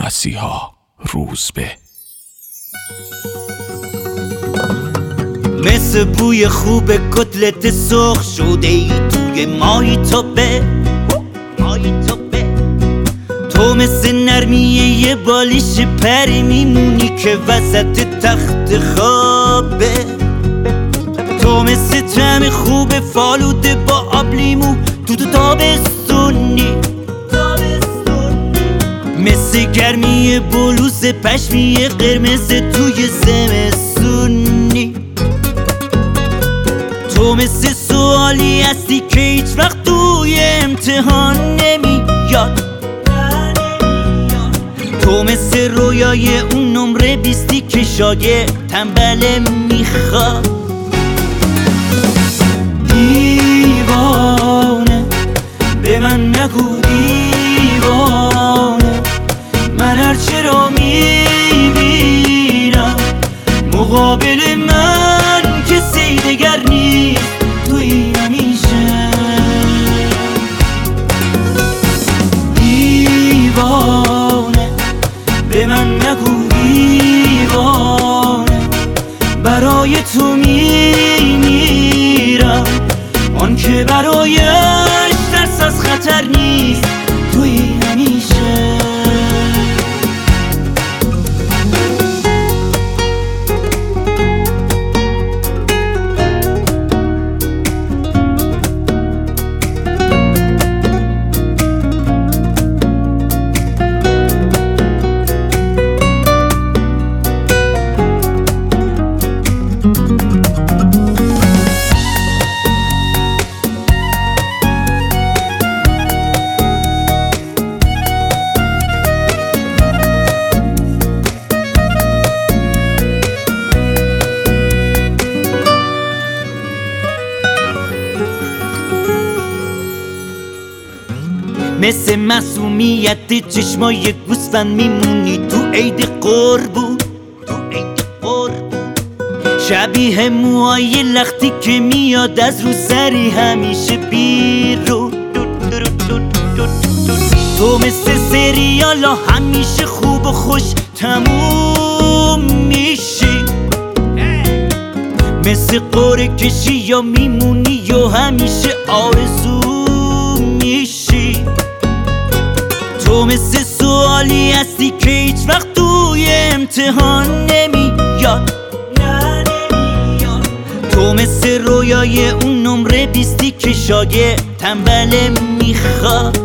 مسیحا روزبه. مثل بوی خوب کتلت سرخ شده ای توی مایتابه. تو مثل نرمی یه بالیش پری میمونی که وسط تخت خوابه. تو مثل طعم خوب فالوده با آب لیمو تو تابستونی. مثل گرمی بلوز پشمی قرمز توی زمستونی. تو مثل سوالی هستی که هیچ وقت توی امتحان نمیاد. تو مثل رویای اون نمره 20 که شاگرد تنبل میخواد. دیوانه به من نگو دیوانه، من هرچه را میبینم مقابل من کسی دگر نیست توی همیشه. دیوانه به من نگو دیوانه، برای تو میمیرم، آن که برایش ترس از خطر نیست توی همیشه. مثل معصومیت چشمای گوسفند میمونی تو عید قربون. شبیه موهای لختی که میاد از رو سری همیشه بیرون. تو مثل سریالا همیشه خوب و خوش تموم میشی. مثل قرعه کشی یا میمونی یا همیشه آرزو میشی. تو مثل سوالی هستی که هیچ وقت توی امتحان نمیاد. تو مثل رویای اون نمره 20 که شاگرد تنبل میخواد.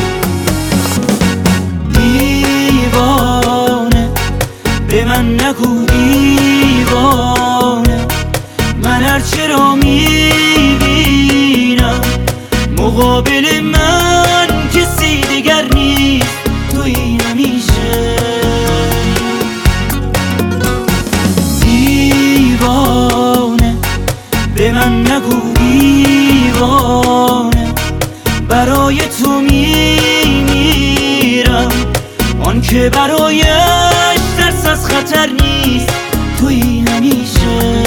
دیوانه به من نگو دیوانه، من هرچه را میبینم مقابل من کسی دگر نیست توی همیشه. دیوانه به من نگو دیوانه، برای تو میمیرم، آن که برایش ترس از خطر نیست توی همیشه.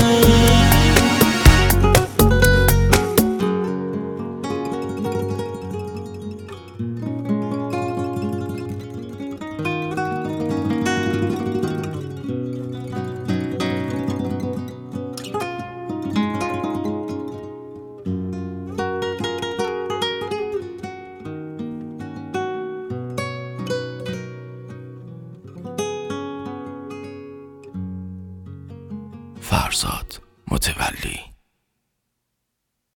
فرزاد متولی.